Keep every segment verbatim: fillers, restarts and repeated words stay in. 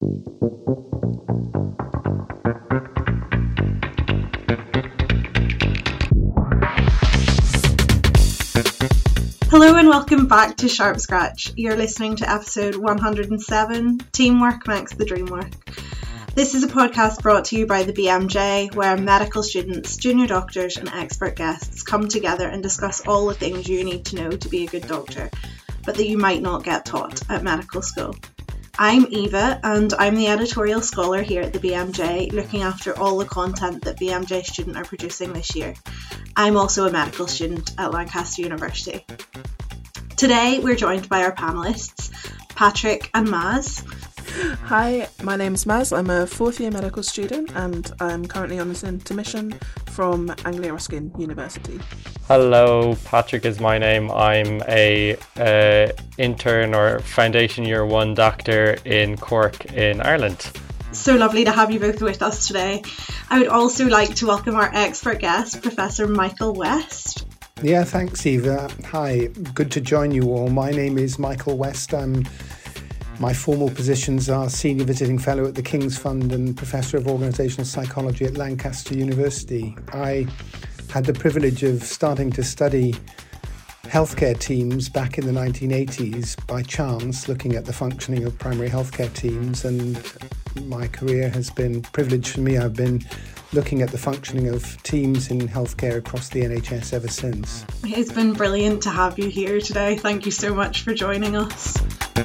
Hello and welcome back to Sharp Scratch. You're listening to episode one hundred seven, Teamwork Makes the Dream Work. This is a podcast brought to you by the B M J, where medical students, junior doctors and expert guests come together and discuss all the things you need to know to be a good doctor, but that you might not get taught at medical school. I'm Eva and I'm the editorial scholar here at the B M J, looking after all the content that B M J students are producing this year. I'm also a medical student at Lancaster University. Today we're joined by our panellists, Patrick and Maz. Hi, my name's Maz. I'm a fourth year medical student and I'm currently on this intermission from Anglia Ruskin University. Hello, Patrick is my name. I'm a uh, intern or foundation year one doctor in Cork in Ireland. So lovely to have you both with us today. I would also like to welcome our expert guest, Professor Michael West. Yeah, thanks, Eva. Hi, good to join you all. My name is Michael West. I'm My formal positions are Senior Visiting Fellow at the King's Fund and Professor of Organisational Psychology at Lancaster University. I had the privilege of starting to study healthcare teams back in the nineteen eighties by chance, looking at the functioning of primary healthcare teams, and my career has been privileged for me. I've been looking at the functioning of teams in healthcare across the N H S ever since. It's been brilliant to have you here today. Thank you so much for joining us.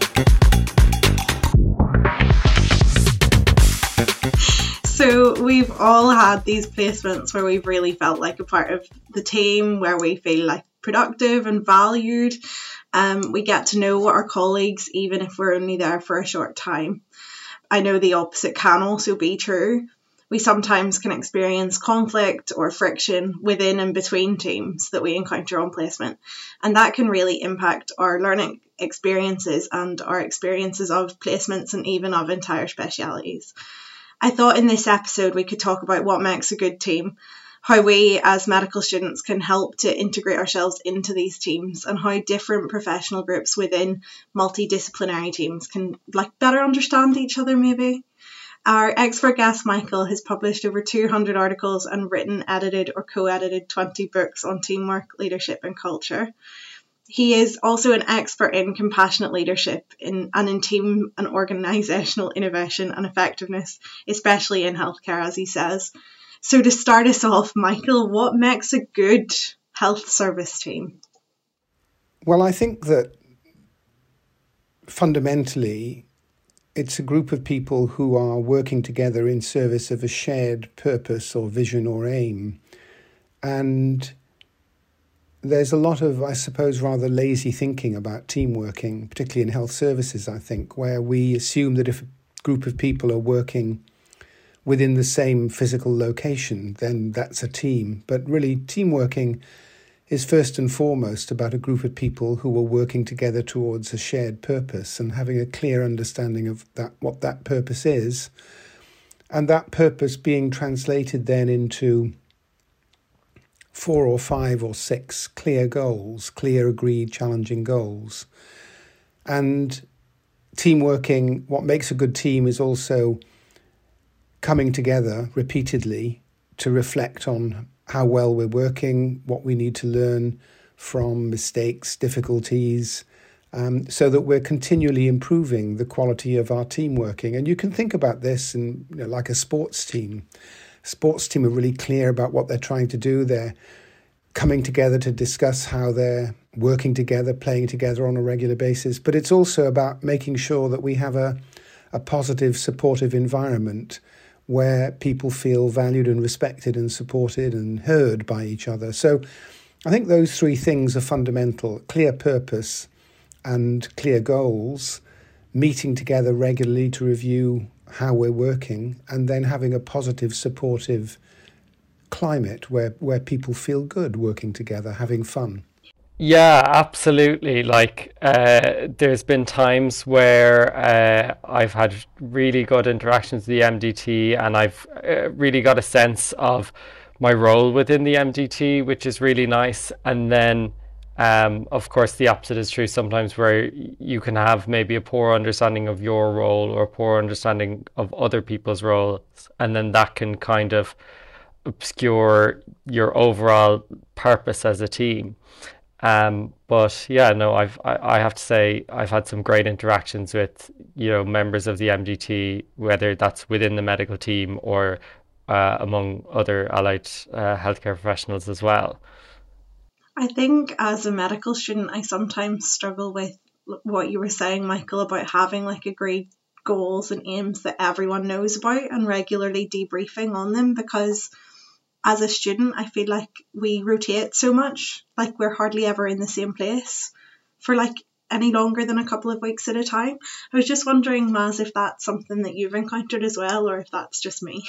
So we've all had these placements where we've really felt like a part of the team, where we feel like productive and valued. Um, we get to know our colleagues even if we're only there for a short time. I know the opposite can also be true. We sometimes can experience conflict or friction within and between teams that we encounter on placement, and that can really impact our learning experiences and our experiences of placements and even of entire specialities. I thought in this episode we could talk about what makes a good team, how we as medical students can help to integrate ourselves into these teams, and how different professional groups within multidisciplinary teams can like better understand each other maybe. Our expert guest Michael has published over two hundred articles and written, edited or co-edited twenty books on teamwork, leadership and culture. He is also an expert in compassionate leadership in, and in team and organisational innovation and effectiveness, especially in healthcare, as he says. So to start us off, Michael, what makes a good health service team? Well, I think that fundamentally it's a group of people who are working together in service of a shared purpose or vision or aim. And there's a lot of, I suppose, rather lazy thinking about team working, particularly in health services, I think, where we assume that if a group of people are working within the same physical location, then that's a team. But really, team working is first and foremost about a group of people who are working together towards a shared purpose and having a clear understanding of that, what that purpose is, and that purpose being translated then into four or five or six clear goals, clear, agreed, challenging goals. And team working, what makes a good team is also coming together repeatedly to reflect on how well we're working, what we need to learn from mistakes, difficulties, um, so that we're continually improving the quality of our team working. And you can think about this in, you know, like a sports team. Sports team are really clear about what they're trying to do. They're coming together to discuss how they're working together, playing together on a regular basis. But it's also about making sure that we have a, a positive, supportive environment where people feel valued and respected and supported and heard by each other. So I think those three things are fundamental: clear purpose and clear goals, meeting together regularly to review how we're working, and then having a positive, supportive climate where, where people feel good working together, having fun. Yeah, absolutely. Like, uh, there's been times where uh, I've had really good interactions with the M D T, and I've uh, really got a sense of my role within the M D T, which is really nice. And then Um, of course, the opposite is true sometimes, where you can have maybe a poor understanding of your role or a poor understanding of other people's roles, and then that can kind of obscure your overall purpose as a team. Um, but yeah, no, I've I, I have to say I've had some great interactions with, you know, members of the M D T, whether that's within the medical team or uh, among other allied uh, healthcare professionals as well. I think as a medical student, I sometimes struggle with what you were saying, Michael, about having like agreed goals and aims that everyone knows about and regularly debriefing on them, because as a student, I feel like we rotate so much, like we're hardly ever in the same place for like any longer than a couple of weeks at a time. I was just wondering, Maz, if that's something that you've encountered as well, or if that's just me.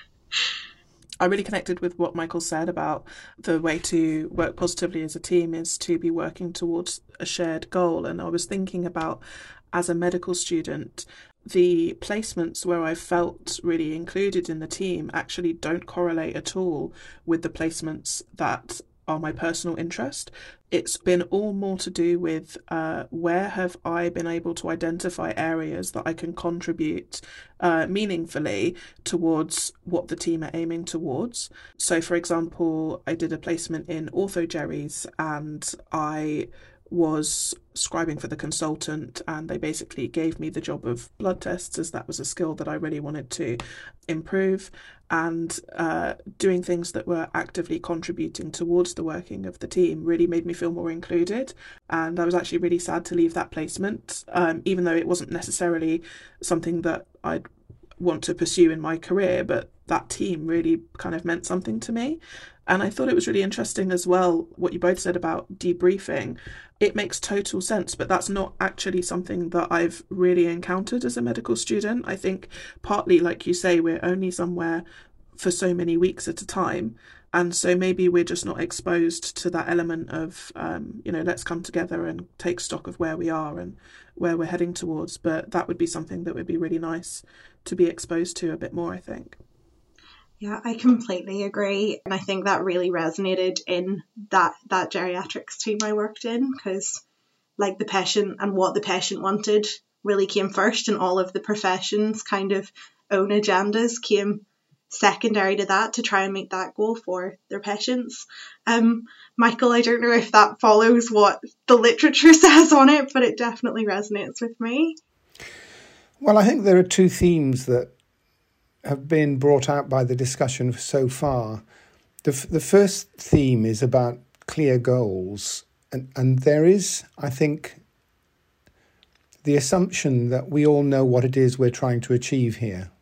I really connected with what Michael said about the way to work positively as a team is to be working towards a shared goal. And I was thinking about, as a medical student, the placements where I felt really included in the team actually don't correlate at all with the placements that are my personal interest. It's been all more to do with uh, where have I been able to identify areas that I can contribute uh, meaningfully towards what the team are aiming towards. So, for example, I did a placement in orthogerries and I was scribing for the consultant, and they basically gave me the job of blood tests, as that was a skill that I really wanted to improve, and uh, doing things that were actively contributing towards the working of the team really made me feel more included. And I was actually really sad to leave that placement, um, even though it wasn't necessarily something that I'd want to pursue in my career, but that team really kind of meant something to me. And I thought it was really interesting as well what you both said about debriefing. It makes total sense, but that's not actually something that I've really encountered as a medical student. I think partly, like you say, we're only somewhere for so many weeks at a time. And so maybe we're just not exposed to that element of, um, you know, let's come together and take stock of where we are and where we're heading towards. But that would be something that would be really nice to be exposed to a bit more, I think. Yeah, I completely agree. And I think that really resonated in that, that geriatrics team I worked in, because like the patient and what the patient wanted really came first, and all of the professions kind of own agendas came secondary to that to try and meet that goal for their patients. Um, Michael, I don't know if that follows what the literature says on it, but it definitely resonates with me. Well, I think there are two themes that have been brought out by the discussion so far. The, f- the first theme is about clear goals. And, and there is, I think, the assumption that we all know what it is we're trying to achieve here.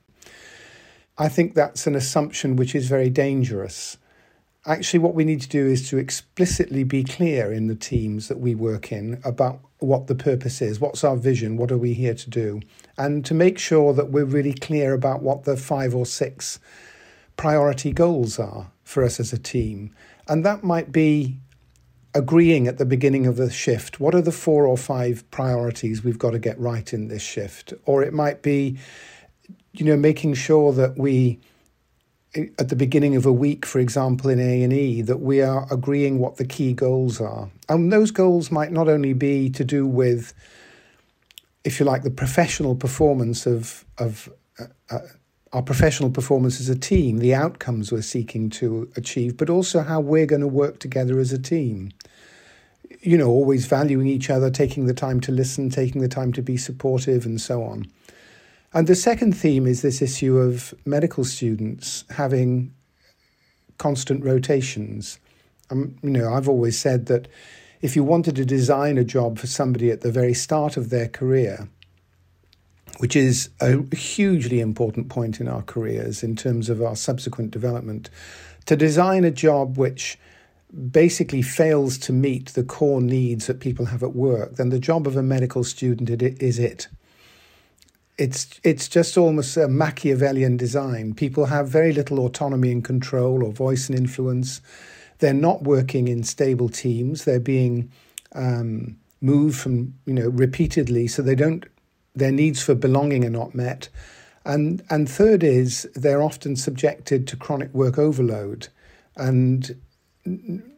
I think that's an assumption which is very dangerous. Actually, what we need to do is to explicitly be clear in the teams that we work in about what the purpose is, what's our vision, what are we here to do, and to make sure that we're really clear about what the five or six priority goals are for us as a team. And that might be agreeing at the beginning of the shift, what are the four or five priorities we've got to get right in this shift? Or it might be, you know, making sure that we, at the beginning of a week, for example, in A and E, that we are agreeing what the key goals are. And those goals might not only be to do with, if you like, the professional performance of, of uh, uh, our professional performance as a team, the outcomes we're seeking to achieve, but also how we're going to work together as a team. You know, always valuing each other, taking the time to listen, taking the time to be supportive, and so on. And the second theme is this issue of medical students having constant rotations. Um, you know, I've always said that if you wanted to design a job for somebody at the very start of their career, which is a hugely important point in our careers in terms of our subsequent development, to design a job which basically fails to meet the core needs that people have at work, then the job of a medical student is it. It's it's just almost a Machiavellian design. People have very little autonomy and control or voice and influence. They're not working in stable teams. They're being um, moved from, you know, repeatedly, so they don't. Their needs for belonging are not met. And and third is they're often subjected to chronic work overload. And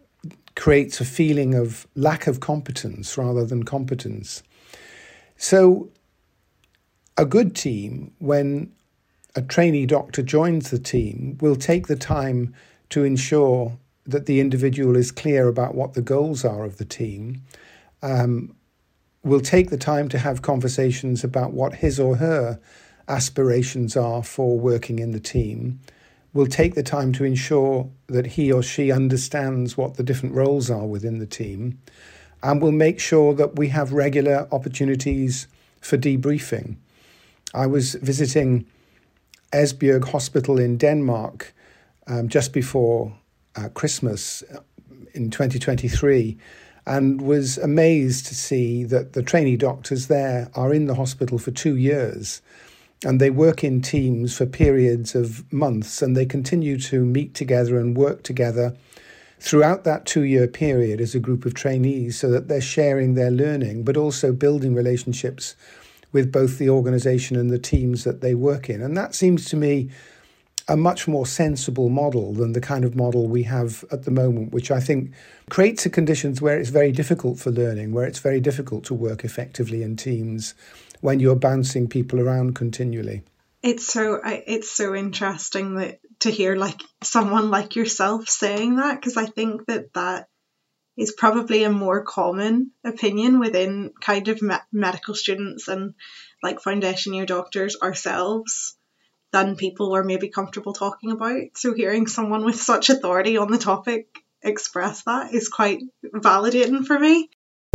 creates a feeling of lack of competence rather than competence. So a good team, when a trainee doctor joins the team, will take the time to ensure that the individual is clear about what the goals are of the team, um, will take the time to have conversations about what his or her aspirations are for working in the team, will take the time to ensure that he or she understands what the different roles are within the team, and will make sure that we have regular opportunities for debriefing. I was visiting Esbjerg Hospital in Denmark um, just before uh, Christmas in twenty twenty-three, and was amazed to see that the trainee doctors there are in the hospital for two years. And they work in teams for periods of months, and they continue to meet together and work together throughout that two-year period as a group of trainees, so that they're sharing their learning, but also building relationships with both the organisation and the teams that they work in. And that seems to me a much more sensible model than the kind of model we have at the moment, which I think creates the conditions where it's very difficult for learning, where it's very difficult to work effectively in teams when you're bouncing people around continually. It's so it's so interesting that to hear like someone like yourself saying that, because I think that that is probably a more common opinion within kind of me- medical students and like foundation year doctors ourselves than people are maybe comfortable talking about. So hearing someone with such authority on the topic express that is quite validating for me.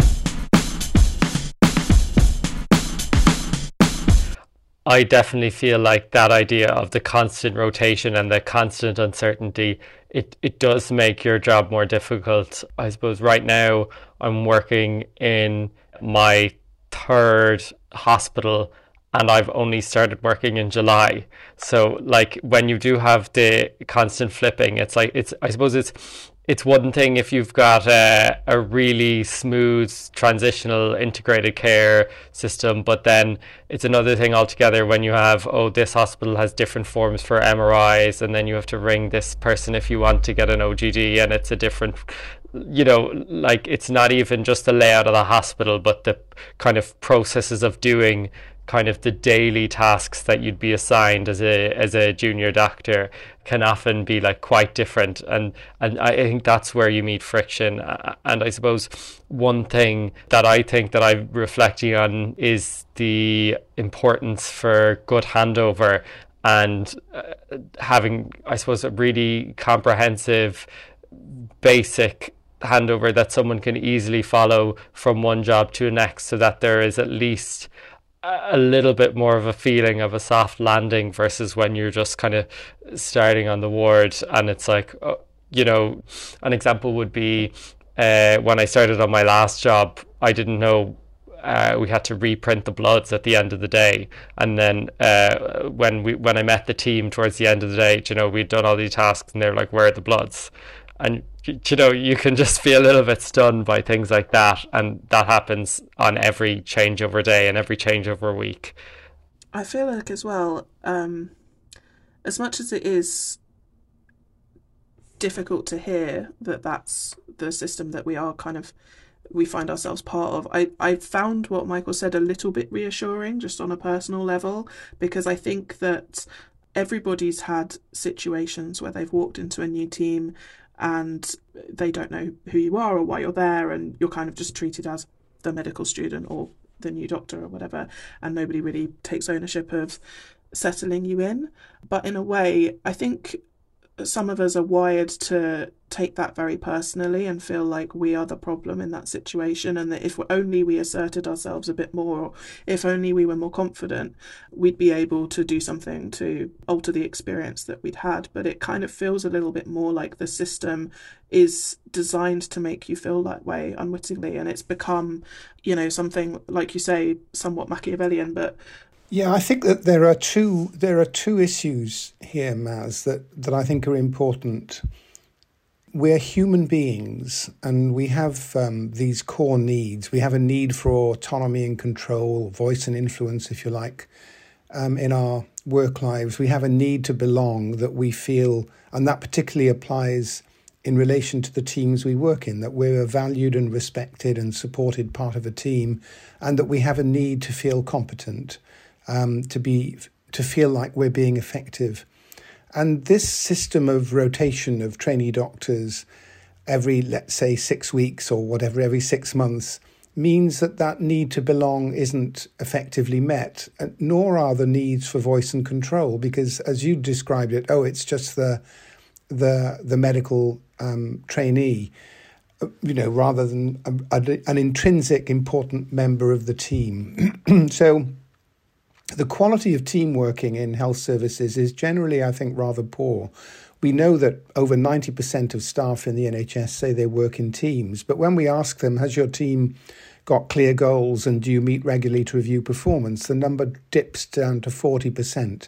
I definitely feel like that idea of the constant rotation and the constant uncertainty, it, it does make your job more difficult. I suppose right now I'm working in my third hospital and I've only started working in July. So like when you do have the constant flipping, it's like, it's, I suppose it's, it's one thing if you've got a, a really smooth transitional integrated care system, but then it's another thing altogether when you have, oh, this hospital has different forms for M R Is, and then you have to ring this person if you want to get an O G D, and it's a different, you know, like it's not even just the layout of the hospital, but the kind of processes of doing kind of the daily tasks that you'd be assigned as a as a junior doctor can often be like quite different, and and I think that's where you meet friction. And I suppose one thing that I think that I'm reflecting on is the importance for good handover and uh, having, I suppose, a really comprehensive basic handover that someone can easily follow from one job to the next, so that there is at least a little bit more of a feeling of a soft landing versus when you're just kind of starting on the ward and it's like, uh, you know, an example would be uh, when I started on my last job, I didn't know uh, we had to reprint the bloods at the end of the day. And then uh, when we when I met the team towards the end of the day, you know, we'd done all these tasks and they're like, where are the bloods? And you know, you can just be a little bit stunned by things like that, and that happens on every changeover day and every changeover week. I feel like as well, um, as much as it is difficult to hear that that's the system that we are kind of, we find ourselves part of, I, I found what Michael said a little bit reassuring just on a personal level, because I think that everybody's had situations where they've walked into a new team and they don't know who you are or why you're there, and you're kind of just treated as the medical student or the new doctor or whatever, and nobody really takes ownership of settling you in. But in a way, I think some of us are wired to take that very personally and feel like we are the problem in that situation, and that if only we asserted ourselves a bit more, or if only we were more confident, we'd be able to do something to alter the experience that we'd had. But it kind of feels a little bit more like the system is designed to make you feel that way unwittingly, and it's become, you know, something, like you say, somewhat Machiavellian. But yeah, I think that there are two there are two issues here, Maz, that, that I think are important. We're human beings, and we have um, these core needs. We have a need for autonomy and control, voice and influence, if you like, um, in our work lives. We have a need to belong that we feel, and that particularly applies in relation to the teams we work in, that we're a valued and respected and supported part of a team, and that we have a need to feel competent, um, to be to feel like we're being effective. And this system of rotation of trainee doctors every, let's say, six weeks or whatever, every six months, means that that need to belong isn't effectively met, nor are the needs for voice and control, because as you described it, oh, it's just the the the medical um, trainee, you know, rather than a, a, an intrinsic important member of the team. So the quality of team working in health services is generally, I think, rather poor. We know that over ninety percent of staff in the N H S say they work in teams, but when we ask them, has your team got clear goals and do you meet regularly to review performance, the number dips down to forty percent.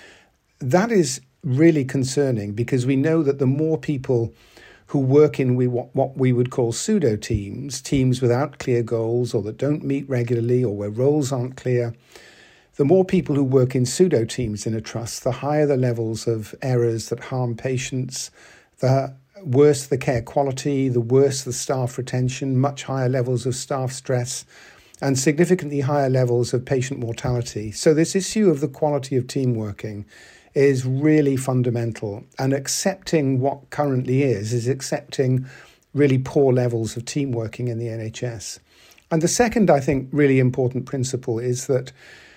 That is really concerning, because we know that the more people who work in we what we would call pseudo teams, teams without clear goals or that don't meet regularly or where roles aren't clear, the more people who work in pseudo teams in a trust, the higher the levels of errors that harm patients, the worse the care quality, the worse the staff retention, much higher levels of staff stress, and significantly higher levels of patient mortality. So this issue of the quality of team working is really fundamental, and accepting what currently is, is accepting really poor levels of team working in the N H S. And the second, I think, really important principle is that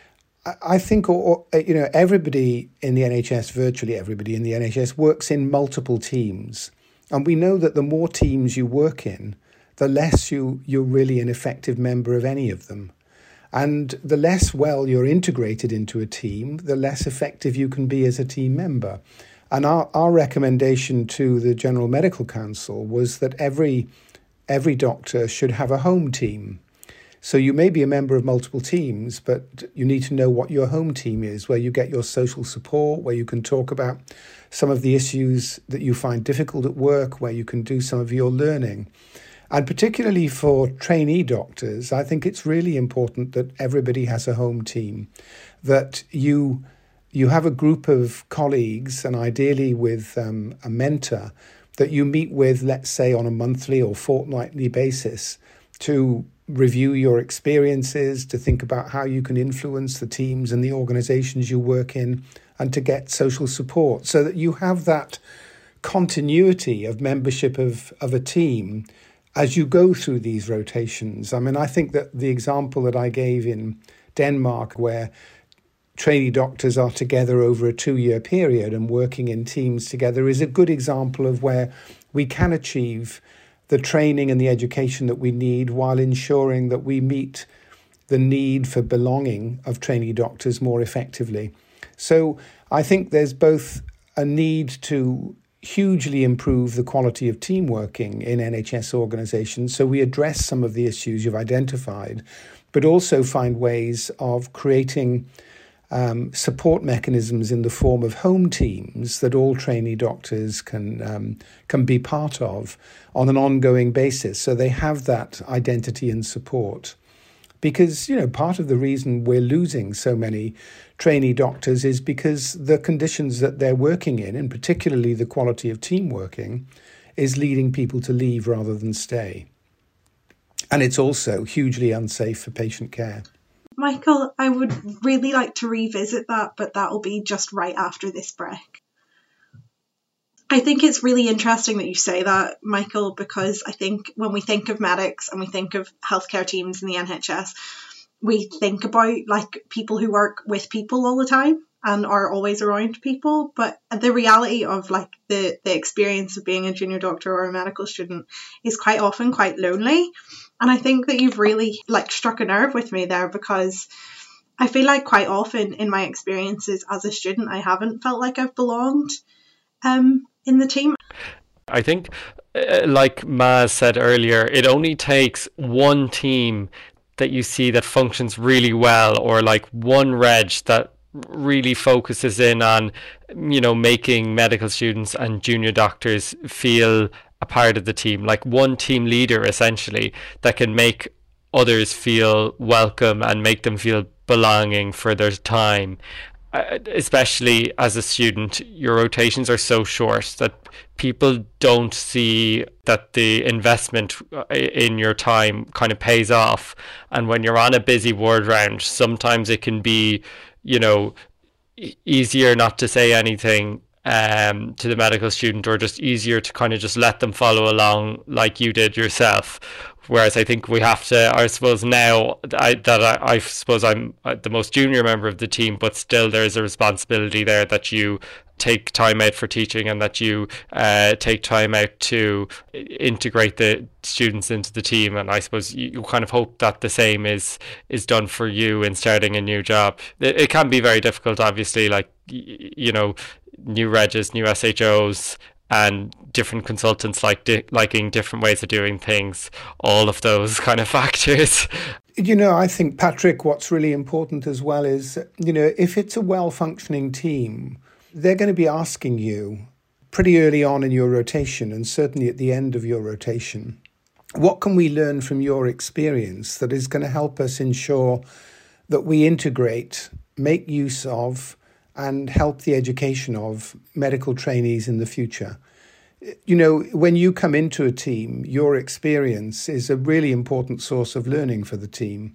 I think, or, you know, everybody in the N H S, virtually everybody in the N H S, works in multiple teams. And we know that the more teams you work in, the less you, you're really an effective member of any of them. And the less well you're integrated into a team, the less effective you can be as a team member. And our, our recommendation to the General Medical Council was that every every doctor should have a home team. So you may be a member of multiple teams, but you need to know what your home team is, where you get your social support, where you can talk about some of the issues that you find difficult at work, where you can do some of your learning. And particularly for trainee doctors, I think it's really important that everybody has a home team, that you you have a group of colleagues, and ideally with um, a mentor, that you meet with, let's say, on a monthly or fortnightly basis to review your experiences, to think about how you can influence the teams and the organizations you work in, and to get social support, so that you have that continuity of membership of, of a team as you go through these rotations. I mean, I think that the example that I gave in Denmark, where trainee doctors are together over a two-year period and working in teams together, is a good example of where we can achieve the training and the education that we need while ensuring that we meet the need for belonging of trainee doctors more effectively. So I think there's both a need to hugely improve the quality of team working in N H S organisations, so we address some of the issues you've identified, but also find ways of creating um, support mechanisms in the form of home teams that all trainee doctors can um, can be part of on an ongoing basis, so they have that identity and support. Because, you know, part of the reason we're losing so many trainee doctors is because the conditions that they're working in, and particularly the quality of team working, is leading people to leave rather than stay. And it's also hugely unsafe for patient care. Michael, I would really like to revisit that, but that'll be just right after this break. I think it's really interesting that you say that, Michael, because I think when we think of medics and we think of healthcare teams in the N H S, we think about like people who work with people all the time and are always around people. But the reality of like the, the experience of being a junior doctor or a medical student is quite often quite lonely. And I think that you've really like struck a nerve with me there, because I feel like quite often in my experiences as a student, I haven't felt like I've belonged um, in the team. I think, uh, like Maz said earlier, it only takes one team that you see that functions really well, or like one reg that really focuses in on, you know, making medical students and junior doctors feel a part of the team, like one team leader essentially that can make others feel welcome and make them feel belonging for their time. especially as a student, your rotations are so short that people don't see that the investment in your time kind of pays off. And when you're on a busy ward round, sometimes it can be, you know, easier not to say anything um to the medical student, or just easier to kind of just let them follow along like you did yourself. Whereas I think we have to, I suppose now I, that I, I suppose I'm the most junior member of the team, but still there's a responsibility there that you take time out for teaching, and that you uh, take time out to integrate the students into the team. And I suppose you, you kind of hope that the same is is done for you in starting a new job. It, it can be very difficult, obviously, like, you know, new regs, new S H Os, and different consultants like di- liking different ways of doing things, all of those kind of factors. You know, I think, Patrick, what's really important as well is, you know, if it's a well-functioning team, they're going to be asking you pretty early on in your rotation, and certainly at the end of your rotation, what can we learn from your experience that is going to help us ensure that we integrate, make use of, and help the education of medical trainees in the future? You know, when you come into a team, your experience is a really important source of learning for the team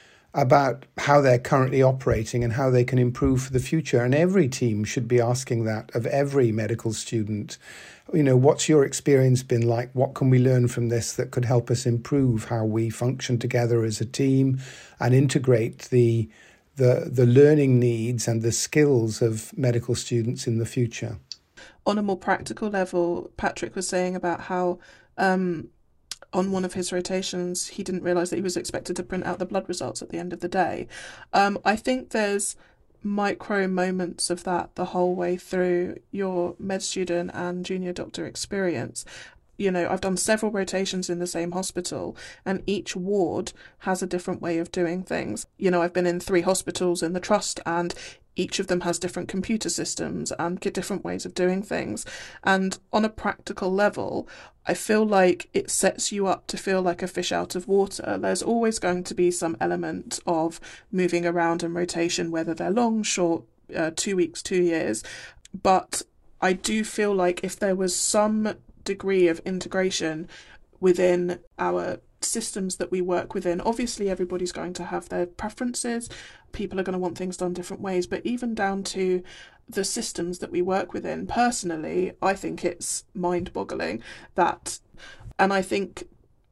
about how they're currently operating and how they can improve for the future. And every team should be asking that of every medical student. You know, what's your experience been like? What can we learn from this that could help us improve how we function together as a team and integrate the the the learning needs and the skills of medical students in the future? On a more practical level, Patrick was saying about how um, on one of his rotations, he didn't realise that he was expected to print out the blood results at the end of the day. Um, I think there's micro moments of that the whole way through your med student and junior doctor experience. You know, I've done several rotations in the same hospital, and each ward has a different way of doing things. You know, I've been in three hospitals in the trust, and each of them has different computer systems and different ways of doing things. And on a practical level, I feel like it sets you up to feel like a fish out of water. There's always going to be some element of moving around and rotation, whether they're long, short, uh, two weeks, two years. But I do feel like if there was some degree of integration within our systems that we work within, obviously everybody's going to have their preferences, people are going to want things done different ways, but even down to the systems that we work within, personally, I think it's mind-boggling that, and I think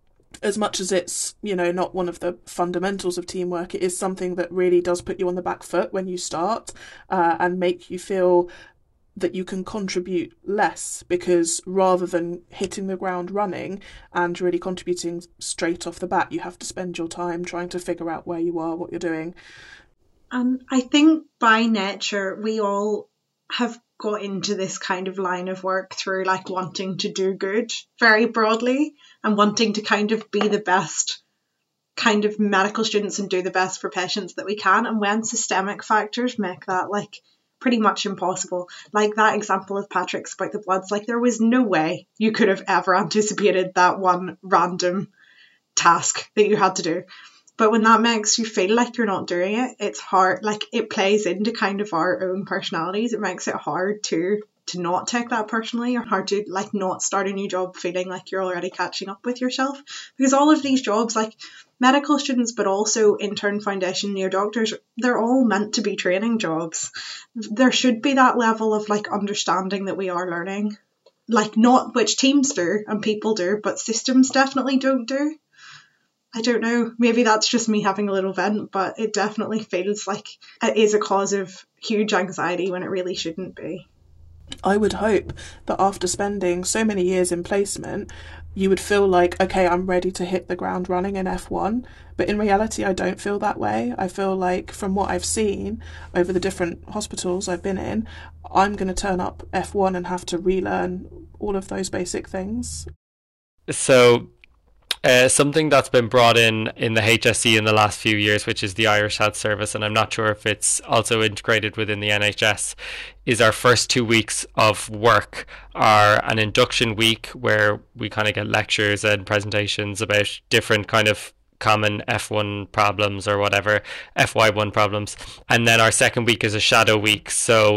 as much as it's, you know, not one of the fundamentals of teamwork, it is something that really does put you on the back foot when you start uh, and make you feel that you can contribute less, because rather than hitting the ground running and really contributing straight off the bat, you have to spend your time trying to figure out where you are, what you're doing. And I think by nature, we all have got into this kind of line of work through like wanting to do good very broadly and wanting to kind of be the best kind of medical students and do the best for patients that we can. And when systemic factors make that like pretty much impossible, like that example of Patrick's about the bloods, like there was no way you could have ever anticipated that one random task that you had to do. But when that makes you feel like you're not doing it, it's hard, like it plays into kind of our own personalities. It makes it hard to to not take that personally, or hard to like not start a new job feeling like you're already catching up with yourself. Because all of these jobs, like medical students, but also intern, foundation, near doctors, they're all meant to be training jobs. There should be that level of like understanding that we are learning, like not which teams do and people do, but systems definitely don't do. I don't know, maybe that's just me having a little vent, but it definitely feels like it is a cause of huge anxiety when it really shouldn't be. I would hope that after spending so many years in placement, you would feel like, okay, I'm ready to hit the ground running in F one. But in reality, I don't feel that way. I feel like from what I've seen over the different hospitals I've been in, I'm going to turn up F one and have to relearn all of those basic things. So Uh, something that's been brought in in the H S C in the last few years, which is the Irish Health Service, and I'm not sure if it's also integrated within the N H S, is our first two weeks of work are an induction week where we kind of get lectures and presentations about different kind of common F one problems or whatever, F Y one problems. And then our second week is a shadow week. So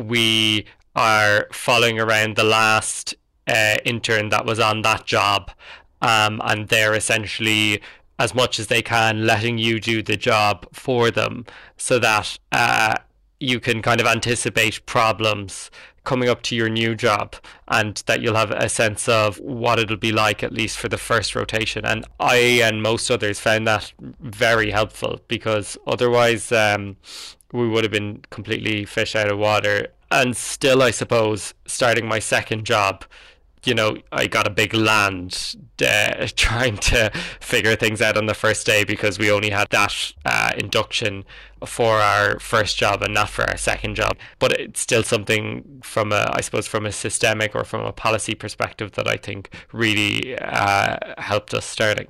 we are following around the last uh, intern that was on that job. Um, and they're essentially, as much as they can, letting you do the job for them so that uh, you can kind of anticipate problems coming up to your new job, and that you'll have a sense of what it'll be like, at least for the first rotation. And I and most others found that very helpful, because otherwise um, we would have been completely fish out of water. And still, I suppose, starting my second job, you know, I got a big land uh, trying to figure things out on the first day, because we only had that uh, induction for our first job and not for our second job. But it's still something from a, I suppose, from a systemic or from a policy perspective that I think really uh, helped us starting.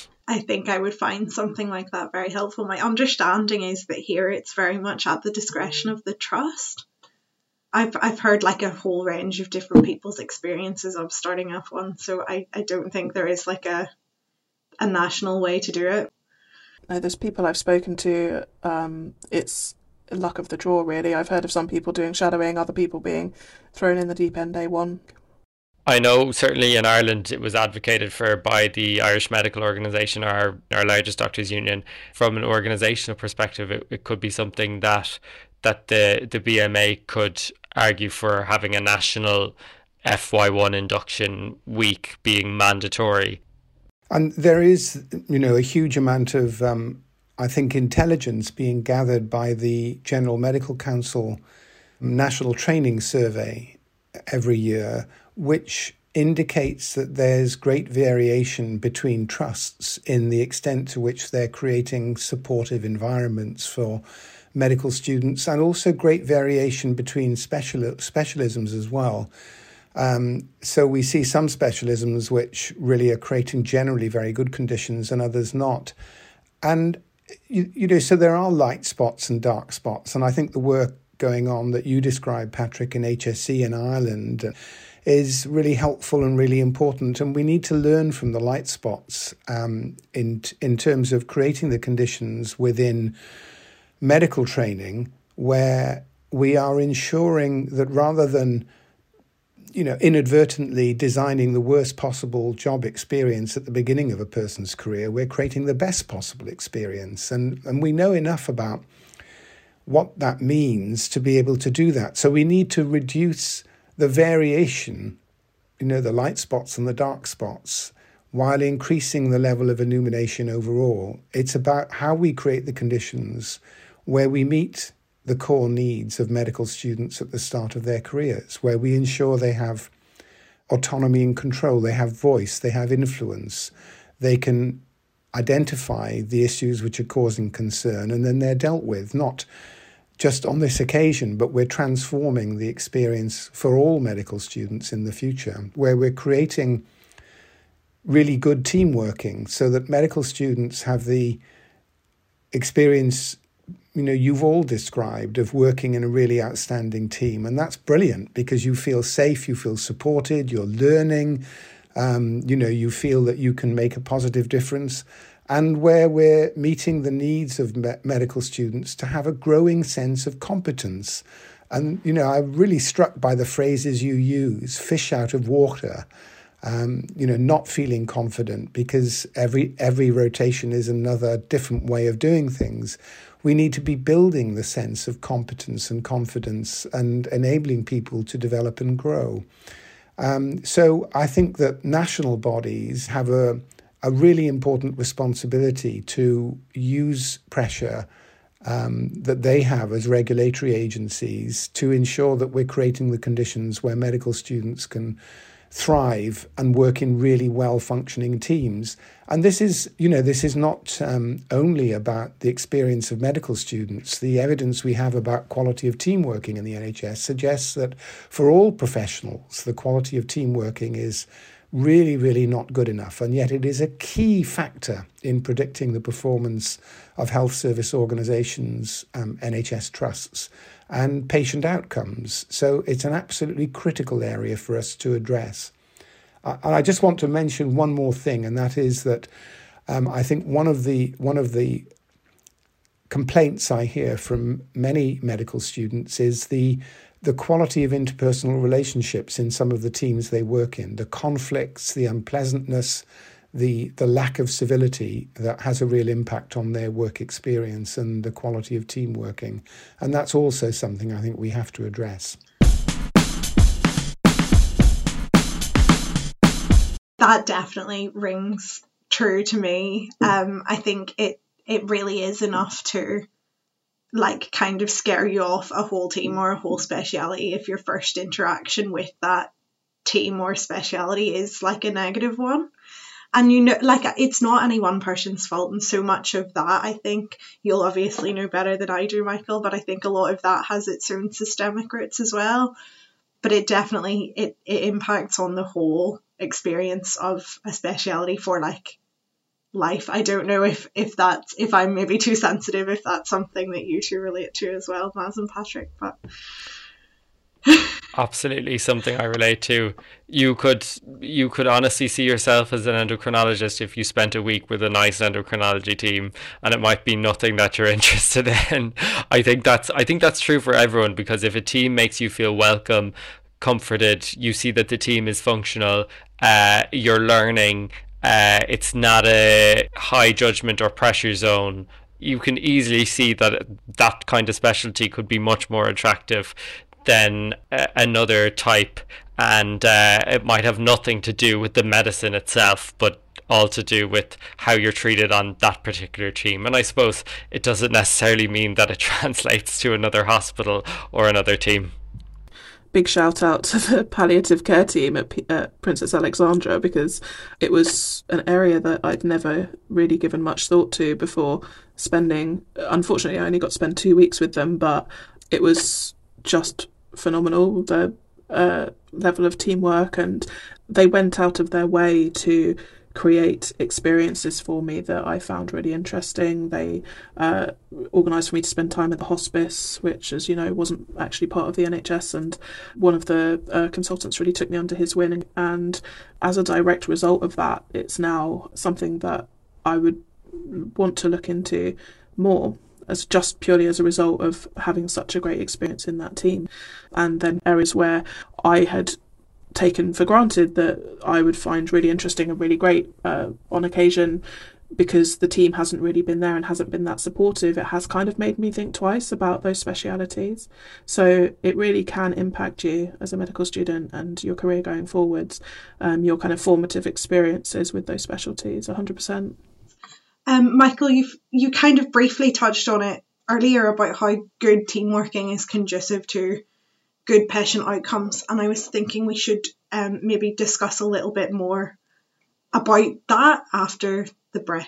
I think I would find something like that very helpful. My understanding is that here it's very much at the discretion of the trust. I've I've heard like a whole range of different people's experiences of starting F one, so I, I don't think there is like a a national way to do it. No, there's people I've spoken to, um, it's luck of the draw really. I've heard of some people doing shadowing, other people being thrown in the deep end day one. I know certainly in Ireland it was advocated for by the Irish Medical Organisation, our our largest doctors' union. From an organisational perspective, it, it could be something that that the, the B M A could argue for, having a national F Y one induction week being mandatory. And there is, you know, a huge amount of, um, I think, intelligence being gathered by the General Medical Council National Training Survey every year, which indicates that there's great variation between trusts in the extent to which they're creating supportive environments for medical students, and also great variation between special specialisms as well. Um, so we see some specialisms which really are creating generally very good conditions and others not. And, you, you know, so there are light spots and dark spots. And I think the work going on that you described, Patrick, in H S C in Ireland is really helpful and really important. And we need to learn from the light spots um, in in terms of creating the conditions within medical training where we are ensuring that rather than, you know, inadvertently designing the worst possible job experience at the beginning of a person's career, we're creating the best possible experience. And, and we know enough about what that means to be able to do that. So we need to reduce the variation, you know, the light spots and the dark spots, while increasing the level of illumination overall. It's about how we create the conditions where we meet the core needs of medical students at the start of their careers, where we ensure they have autonomy and control, they have voice, they have influence, they can identify the issues which are causing concern, and then they're dealt with, not just on this occasion, but we're transforming the experience for all medical students in the future, where we're creating really good team working so that medical students have the experience, you know, you've all described, of working in a really outstanding team. And that's brilliant because you feel safe, you feel supported, you're learning, um, you know, you feel that you can make a positive difference. And where we're meeting the needs of me- medical students to have a growing sense of competence. And, you know, I'm really struck by the phrases you use, fish out of water, um, you know, not feeling confident because every every rotation is another different way of doing things. We need to be building the sense of competence and confidence and enabling people to develop and grow. Um, so I think that national bodies have a, a really important responsibility to use pressure um, that they have as regulatory agencies to ensure that we're creating the conditions where medical students can thrive and work in really well-functioning teams. And this is, you know, this is not um, only about the experience of medical students. The evidence we have about quality of team working in the N H S suggests that for all professionals, the quality of team working is really, really not good enough. And yet it is a key factor in predicting the performance of health service organisations, um, N H S trusts, and patient outcomes. So it's an absolutely critical area for us to address. Uh, and I just want to mention one more thing, and that is that Um, I think one of the one of the complaints I hear from many medical students is the the quality of interpersonal relationships in some of the teams they work in, the conflicts, the unpleasantness, the the lack of civility that has a real impact on their work experience and the quality of team working. And that's also something I think we have to address. That definitely rings true to me. Um, I think it it really is enough to like kind of scare you off a whole team or a whole speciality if your first interaction with that team or speciality is like a negative one. And you know, like, it's not any one person's fault, and so much of that, I think you'll obviously know better than I do, Michael, but I think a lot of that has its own systemic roots as well. But it definitely it, it impacts on the whole experience of a speciality for like life. I don't know if if that's if I'm maybe too sensitive, if that's something that you two relate to as well, Maz and Patrick, but absolutely something I relate to. You could you could honestly see yourself as an endocrinologist if you spent a week with a nice endocrinology team, and it might be nothing that you're interested in. I think that's I think that's true for everyone, because if a team makes you feel welcome, comforted, you see that the team is functional, uh, you're learning, uh, it's not a high judgment or pressure zone, you can easily see that that kind of specialty could be much more attractive than uh, another type, and uh, it might have nothing to do with the medicine itself, but all to do with how you're treated on that particular team. And I suppose it doesn't necessarily mean that it translates to another hospital or another team. Big shout out to the palliative care team at, P- at Princess Alexandra, because it was an area that I'd never really given much thought to before spending. Unfortunately, I only got to spend two weeks with them, but it was just phenomenal, the uh, level of teamwork, and they went out of their way to create experiences for me that I found really interesting. They uh, organised for me to spend time at the hospice, which, as you know, wasn't actually part of the N H S, and one of the uh, consultants really took me under his wing, and as a direct result of that, it's now something that I would want to look into more, as just purely as a result of having such a great experience in that team. And then areas where I had taken for granted that I would find really interesting and really great uh, on occasion, because the team hasn't really been there and hasn't been that supportive, it has kind of made me think twice about those specialities. So it really can impact you as a medical student and your career going forwards, um, your kind of formative experiences with those specialties, one hundred percent. Um, Michael, you've you kind of briefly touched on it earlier about how good team working is conducive to good patient outcomes, and I was thinking we should um, maybe discuss a little bit more about that after the break.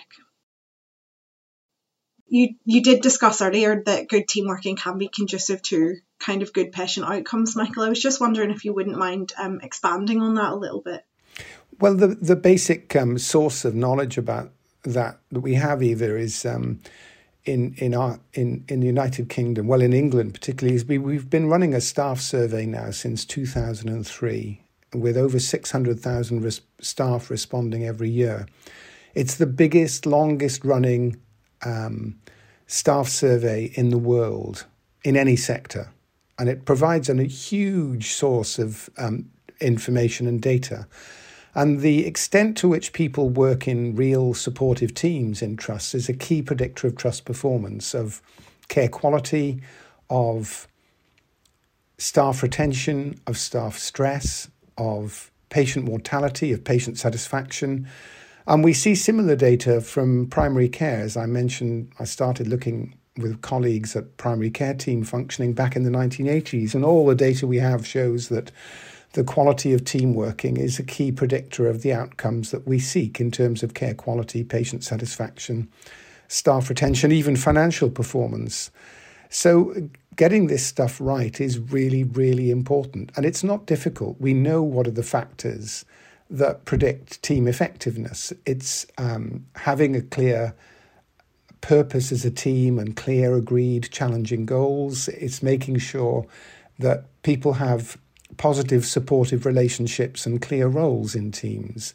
You you did discuss earlier that good team working can be conducive to kind of good patient outcomes, Michael. I was just wondering if you wouldn't mind um, expanding on that a little bit. Well, the the basic um, source of knowledge about that that we have either is um, in in our in, in the United Kingdom, well, in England particularly, is we, we've been running a staff survey now since two thousand three, with over six hundred thousand res- staff responding every year. It's the biggest, longest running um, staff survey in the world in any sector, and it provides an, a huge source of um, information and data. And the extent to which people work in real supportive teams in trusts is a key predictor of trust performance, of care quality, of staff retention, of staff stress, of patient mortality, of patient satisfaction. And we see similar data from primary care. As I mentioned, I started looking with colleagues at primary care team functioning back in the nineteen eighties, and all the data we have shows that the quality of team working is a key predictor of the outcomes that we seek in terms of care quality, patient satisfaction, staff retention, even financial performance. So getting this stuff right is really, really important. And it's not difficult. We know what are the factors that predict team effectiveness. It's um, having a clear purpose as a team and clear, agreed, challenging goals. It's making sure that people have positive, supportive relationships and clear roles in teams.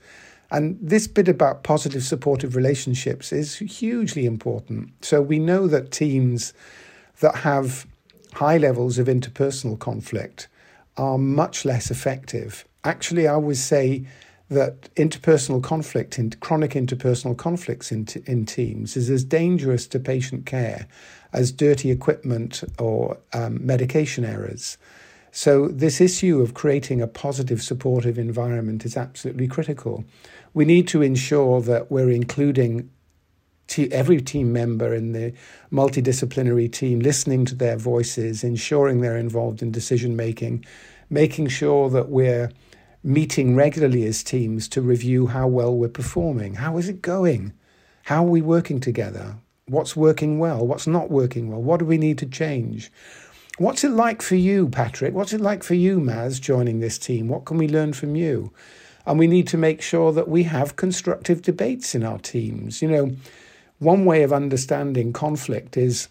And this bit about positive supportive relationships is hugely important. So we know that teams that have high levels of interpersonal conflict are much less effective. Actually, I would say that interpersonal conflict, in, chronic interpersonal conflicts in, t- in teams is as dangerous to patient care as dirty equipment or um, medication errors. So this issue of creating a positive, supportive environment is absolutely critical. We need to ensure that we're including t- every team member in the multidisciplinary team, listening to their voices, ensuring they're involved in decision-making, making sure that we're meeting regularly as teams to review how well we're performing. How is it going? How are we working together? What's working well? What's not working well? What do we need to change? What's it like for you, Patrick? What's it like for you, Maz, joining this team? What can we learn from you? And we need to make sure that we have constructive debates in our teams. You know, one way of understanding conflict is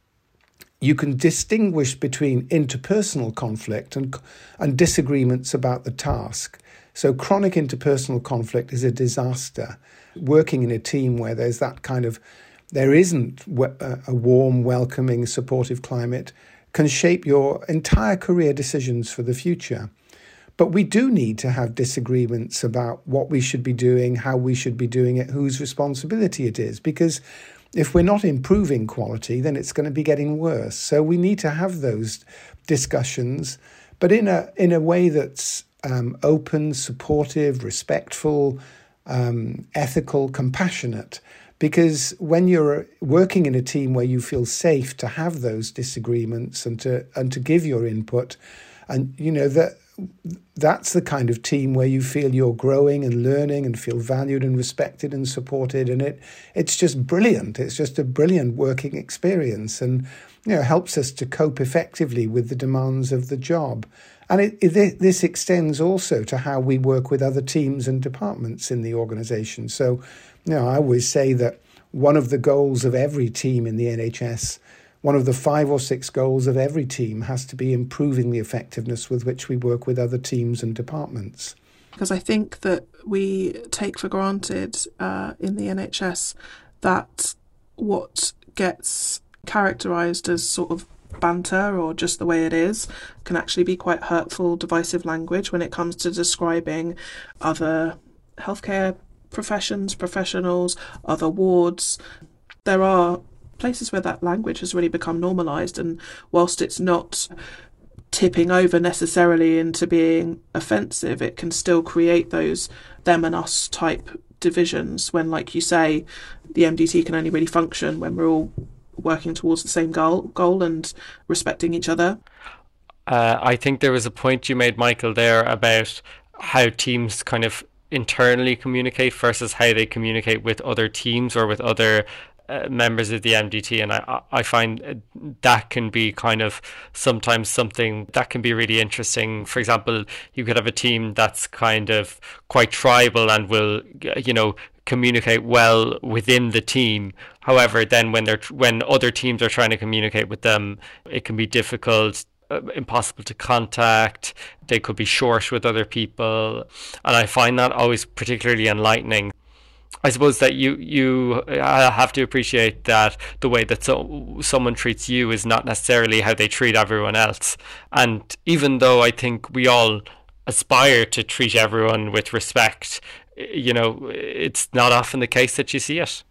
you can distinguish between interpersonal conflict and, and disagreements about the task. So chronic interpersonal conflict is a disaster. Working in a team where there's that kind of, there isn't a warm, welcoming, supportive climate can shape your entire career decisions for the future. But we do need to have disagreements about what we should be doing, how we should be doing it, whose responsibility it is, because if we're not improving quality, then it's going to be getting worse. So we need to have those discussions, but in a in a way that's um, open, supportive, respectful, um, ethical, compassionate. Because when you're working in a team where you feel safe to have those disagreements and to and to give your input, and you know that that's the kind of team where you feel you're growing and learning and feel valued and respected and supported, and it it's just brilliant. It's just a brilliant working experience, and you know helps us to cope effectively with the demands of the job. And it, it, this extends also to how we work with other teams and departments in the organisation. So, you know, I always say that one of the goals of every team in the N H S, one of the five or six goals of every team has to be improving the effectiveness with which we work with other teams and departments. Because I think that we take for granted uh, in the N H S that what gets characterised as sort of banter or just the way it is can actually be quite hurtful, divisive language when it comes to describing other healthcare professions, professionals, other wards. There are places where that language has really become normalised, and whilst it's not tipping over necessarily into being offensive, it can still create those them and us type divisions when, like you say, the M D T can only really function when we're all working towards the same goal goal and respecting each other. Uh, I think there was a point you made, Michael, there about how teams kind of internally communicate versus how they communicate with other teams or with other uh, members of the M D T, and I I find that can be kind of sometimes something that can be really interesting. For example, you could have a team that's kind of quite tribal and will, you know, communicate well within the team. However, then when they're when other teams are trying to communicate with them, it can be difficult, uh, impossible to contact. They could be short with other people, and I find that always particularly enlightening. I suppose that you you have to appreciate that the way that so, someone treats you is not necessarily how they treat everyone else. And even though I think we all aspire to treat everyone with respect, you know, it's not often the case that you see it.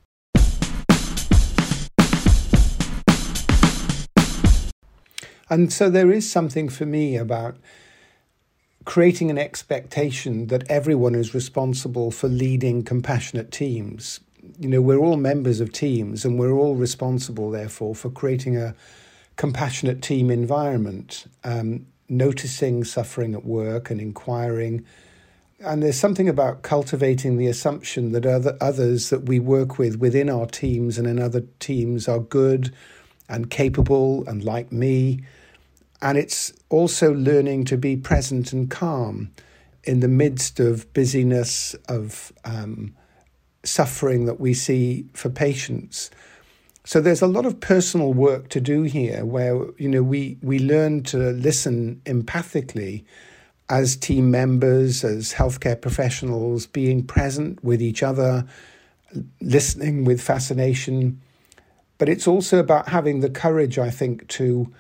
And so there is something for me about creating an expectation that everyone is responsible for leading compassionate teams. You know, we're all members of teams, and we're all responsible, therefore, for creating a compassionate team environment, um, noticing suffering at work and inquiring. And there's something about cultivating the assumption that other others that we work with within our teams and in other teams are good and capable and like me. And it's also learning to be present and calm in the midst of busyness, of um, suffering that we see for patients. So there's a lot of personal work to do here where, you know, we, we learn to listen empathically as team members, as healthcare professionals, being present with each other, listening with fascination. But it's also about having the courage, I think, to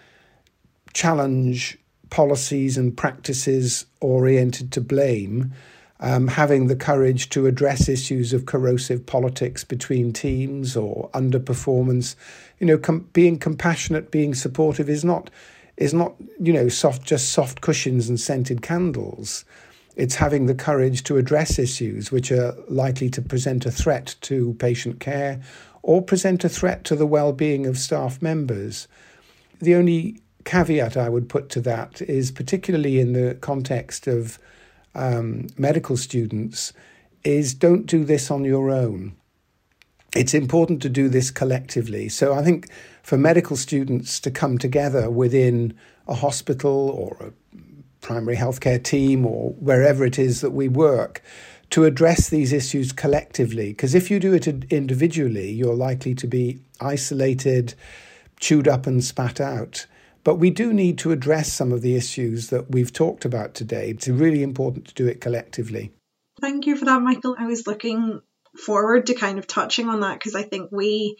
challenge policies and practices oriented to blame, um, having the courage to address issues of corrosive politics between teams or underperformance. You know, com- being compassionate, being supportive is not is not, you know, soft just soft cushions and scented candles. It's having the courage to address issues which are likely to present a threat to patient care or present a threat to the well-being of staff members. The only caveat I would put to that is, particularly in the context of um, medical students, is don't do this on your own. It's important to do this collectively. So I think for medical students to come together within a hospital or a primary healthcare team or wherever it is that we work, to address these issues collectively. Because if you do it individually, you're likely to be isolated, chewed up and spat out. But we do need to address some of the issues that we've talked about today. It's really important to do it collectively. Thank you for that, Michael. I was looking forward to kind of touching on that, because I think we,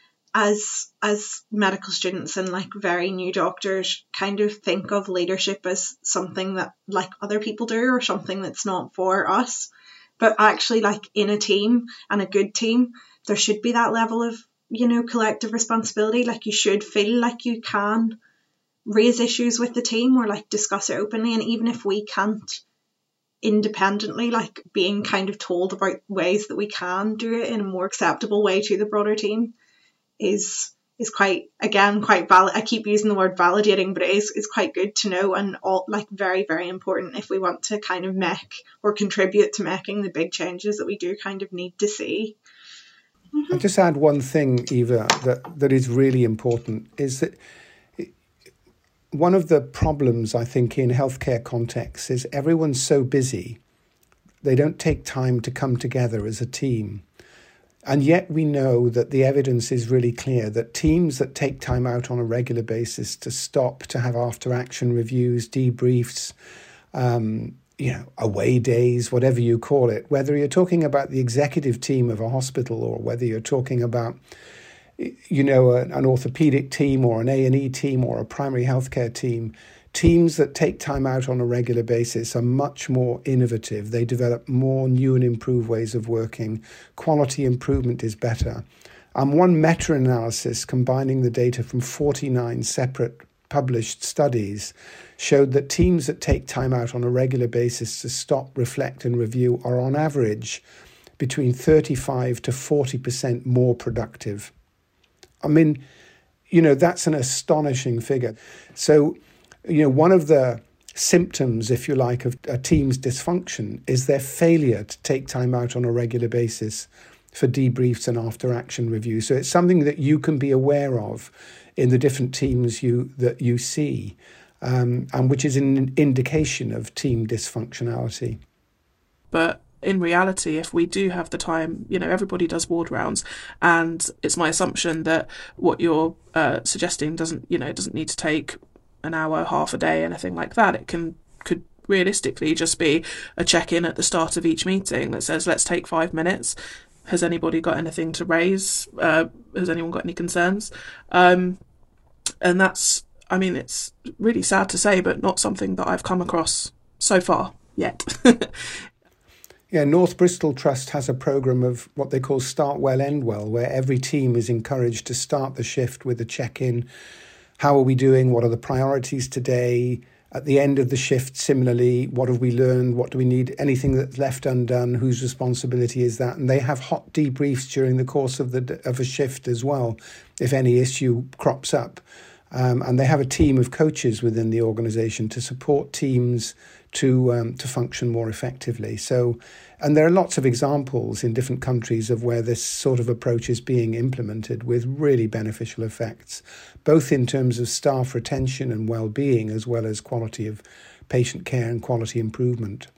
as as medical students and like very new doctors, kind of think of leadership as something that like other people do or something that's not for us. But actually, like in a team and a good team, there should be that level of, you know, collective responsibility. Like you should feel like you can raise issues with the team or like discuss it openly. And even if we can't independently, like being kind of told about ways that we can do it in a more acceptable way to the broader team is is quite, again, quite valid. I keep using the word validating, but it is it's quite good to know, and all like very, very important if we want to kind of make or contribute to making the big changes that we do kind of need to see. Mm-hmm. I'll just add one thing, Eva, that, that is really important, is that one of the problems, I think, in healthcare contexts is everyone's so busy, they don't take time to come together as a team. And yet we know that the evidence is really clear that teams that take time out on a regular basis to stop, to have after-action reviews, debriefs, um, you know, away days, whatever you call it, whether you're talking about the executive team of a hospital or whether you're talking about, you know, an, an orthopedic team or an A and E team or a primary healthcare team, teams that take time out on a regular basis are much more innovative. They develop more new and improved ways of working. Quality improvement is better. And one meta-analysis combining the data from forty-nine separate published studies showed that teams that take time out on a regular basis to stop, reflect and review are on average between thirty-five to forty percent more productive. I mean, you know, that's an astonishing figure. So, you know, one of the symptoms, if you like, of a team's dysfunction is their failure to take time out on a regular basis for debriefs and after-action reviews. So it's something that you can be aware of in the different teams you that you see, um, and which is an indication of team dysfunctionality. But in reality, if we do have the time, you know, everybody does ward rounds, and it's my assumption that what you're uh, suggesting doesn't, you know, doesn't need to take an hour, half a day, anything like that. It can could realistically just be a check-in at the start of each meeting that says, let's take five minutes. Has anybody got anything to raise? Uh, has anyone got any concerns? Um, and that's, I mean, it's really sad to say, but not something that I've come across so far yet. Yeah, North Bristol Trust has a programme of what they call Start Well, End Well, where every team is encouraged to start the shift with a check-in. How are we doing? What are the priorities today? At the end of the shift, similarly, what have we learned? What do we need? Anything that's left undone? Whose responsibility is that? And they have hot debriefs during the course of the of a shift as well, if any issue crops up. Um, and they have a team of coaches within the organisation to support teams to um, to function more effectively. So, and there are lots of examples in different countries of where this sort of approach is being implemented with really beneficial effects, both in terms of staff retention and well-being, as well as quality of patient care and quality improvement.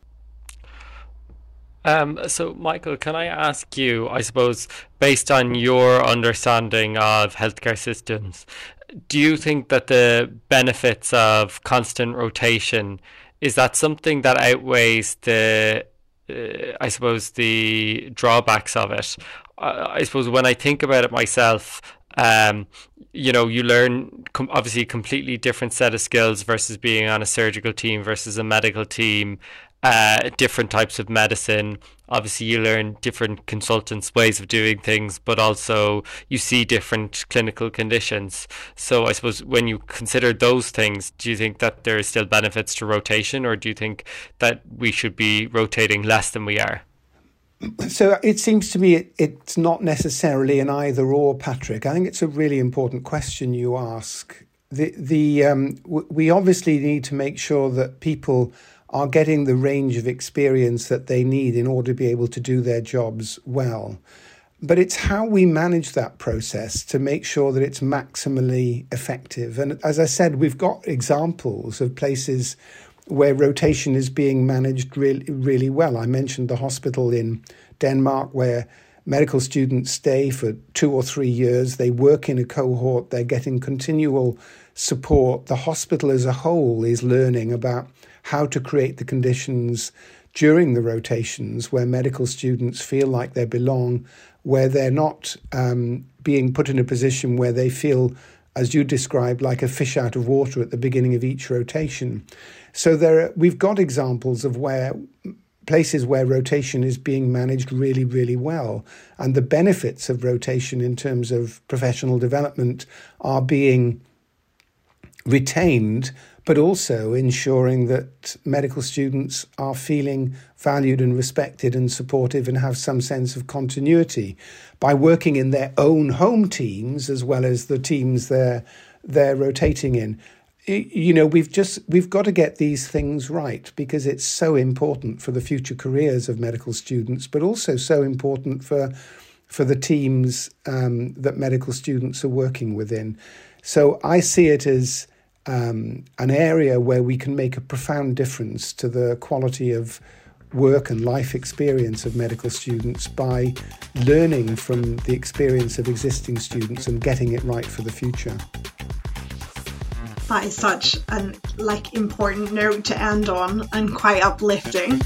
Um, so, Michael, can I ask you, I suppose, based on your understanding of healthcare systems, do you think that the benefits of constant rotation is that something that outweighs the, uh, I suppose, the drawbacks of it? Uh, I suppose when I think about it myself, um, you know, you learn com- obviously a completely different set of skills versus being on a surgical team versus a medical team, uh, different types of medicine. Obviously, you learn different consultants' ways of doing things, but also you see different clinical conditions. So I suppose when you consider those things, do you think that there is still benefits to rotation, or do you think that we should be rotating less than we are? So it seems to me it, it's not necessarily an either or, Patrick. I think it's a really important question you ask. The the um, w- we obviously need to make sure that people are getting the range of experience that they need in order to be able to do their jobs well. But it's how we manage that process to make sure that it's maximally effective. And as I said, we've got examples of places where rotation is being managed really, really well. I mentioned the hospital in Denmark where medical students stay for two or three years. They work in a cohort. They're getting continual support. The hospital as a whole is learning about how to create the conditions during the rotations where medical students feel like they belong, where they're not um, being put in a position where they feel, as you described, like a fish out of water at the beginning of each rotation. So there, are, we've got examples of where places where rotation is being managed really, really well, and the benefits of rotation in terms of professional development are being retained, but also ensuring that medical students are feeling valued and respected and supportive and have some sense of continuity by working in their own home teams as well as the teams they're they're rotating in. You know, we've just we've got to get these things right because it's so important for the future careers of medical students, but also so important for for the teams um, that medical students are working within. So I see it as um, an area where we can make a profound difference to the quality of work and life experience of medical students by learning from the experience of existing students and getting it right for the future. That is such an like important note to end on and quite uplifting.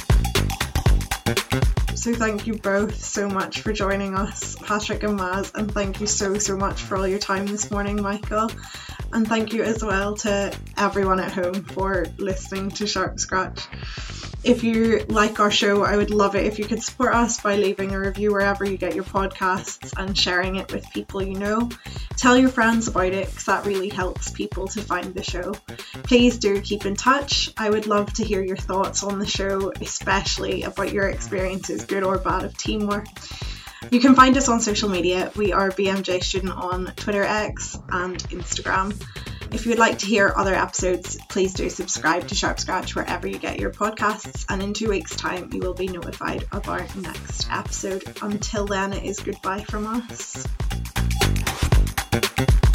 So thank you both so much for joining us, Patrick and Maz, and thank you so, so much for all your time this morning, Michael. And thank you as well to everyone at home for listening to Sharp Scratch. If you like our show, I would love it if you could support us by leaving a review wherever you get your podcasts and sharing it with people you know. Tell your friends about it because that really helps people to find the show. Please do keep in touch. I would love to hear your thoughts on the show, especially about your experiences, good or bad, of teamwork. You can find us on social media. We are B M J Student on Twitter, X and Instagram. If you would like to hear other episodes, please do subscribe to Sharp Scratch wherever you get your podcasts, and in two weeks' time you will be notified of our next episode. Until then, it is goodbye from us.